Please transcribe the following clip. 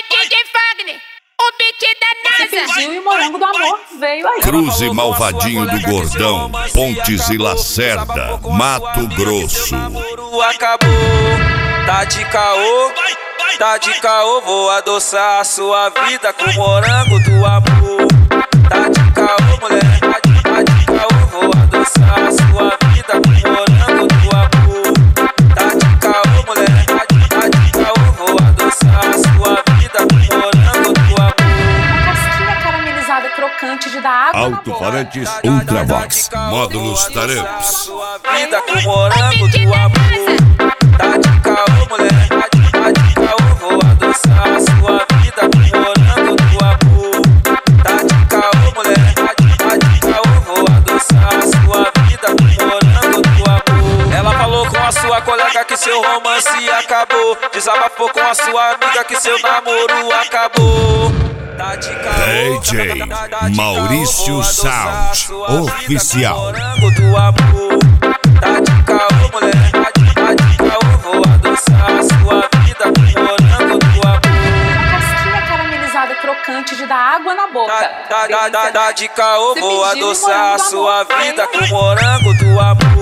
DJ Fagner, o beat da NASA. Você pediu e o morango do amor veio aí. Cruz e Malvadinho do Gordão, Pontes e Lacerda, Mato Grosso. Acabou, tá de caô, vou adoçar a sua vida com o morango do amor. Tá de caô, mulher, tá de caô, vou adoçar a sua vida com o morango do amor. Tá de caô, mulher, tá de caô, vou adoçar a sua vida com o morango do amor. Uma casquinha caramelizada crocante de dar água na boca. Alto-falantes Ultravox, módulos Taramps. Sua vida com o morango do amor. Tá de caô, mulher, tá de caô, vou adoçar a sua vida com o morango do amor. Tá de caô, mulher, tá de caô, vou adoçar a sua vida com o morango do amor. Ela falou com a sua colega que seu romance acabou. Desabafou com a sua amiga que seu namoro acabou. Tá de caô, DJ Maurício Sound Oficial. morango do amor. Tá de caô, mulher, tá de caô, vou adoçar a sua vida com o morango do amor. Uma casquinha caramelizada crocante de dar água na boca. Tá de caô, Você vou pediu adoçar a morango do sua amor. vida com o morango do amor.